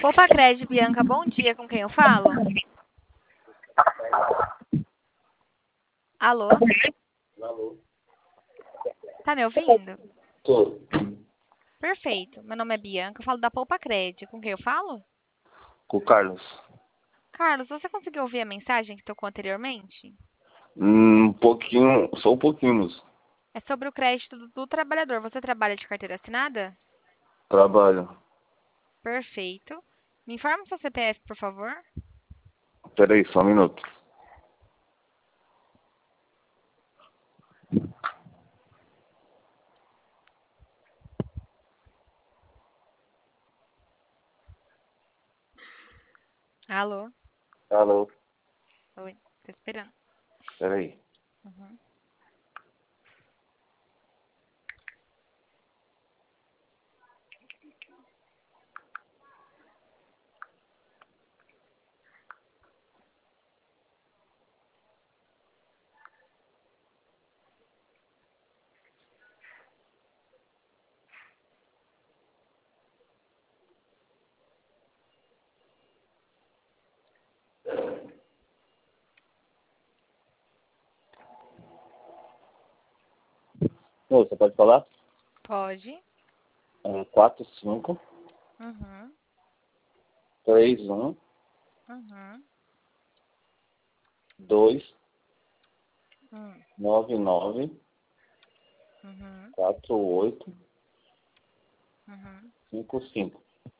Opa, Cred, Bianca, bom dia. Com quem eu falo? Alô? Alô? Tá me ouvindo? Tô. Perfeito. Meu nome é Bianca, eu falo da Poupa Cred. Com quem eu falo? Com o Carlos. Carlos, você conseguiu ouvir a mensagem que tocou anteriormente? Um pouquinho, só um pouquinho, moço. É sobre o crédito do trabalhador. Você trabalha de carteira assinada? Trabalho. Perfeito. Me informa o seu CPF, por favor. Peraí, só um minuto. Alô? Alô? Oi, tô esperando. Peraí. Uhum. Ô, você pode falar? Pode. 45 Uhum. 31 Uhum. 2 Uhum. 99 Uhum. 48 Uhum. 55.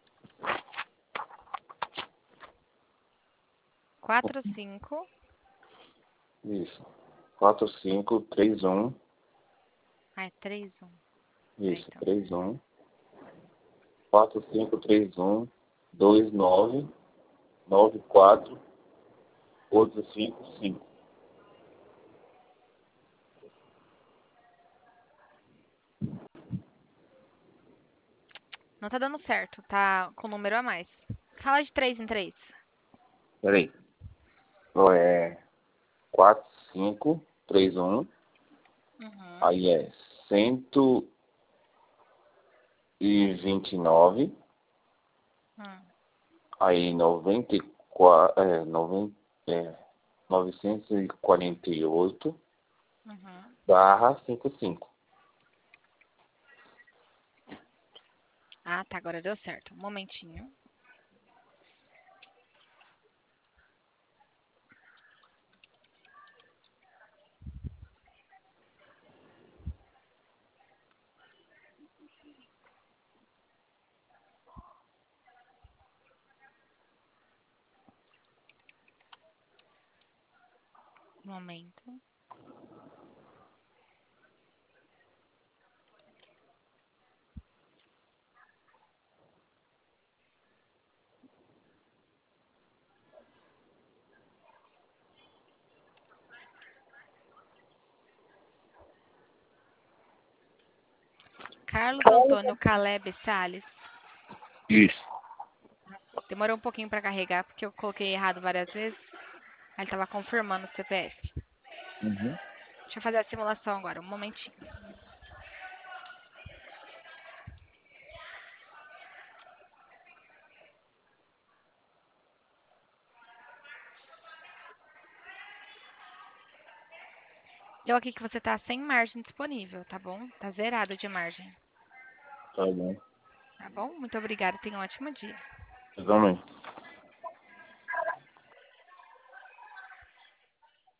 45. Isso. 4531. Ah, é 31. Peraí, Isso. então. 31 4531 29 94 855. Não tá dando certo, tá com número a mais. Fala de 3 em 3. Peraí. Ó, 4531. Uhum. Aí é 129. Hum. Aí 94, 948 Uhum. barra 55. Ah, tá, agora deu certo. Um momentinho. Um momento. Carlos Antônio Caleb Salles. Isso. Demorou um pouquinho pra carregar, porque eu coloquei errado várias vezes. Aí ele tava confirmando o CPF. Uhum. Deixa eu fazer a simulação agora, um momentinho. Deu aqui que você tá sem margem disponível, tá bom? Tá zerado de margem. Tá bom. Tá bom? Muito obrigada, tenha um ótimo dia. Exatamente.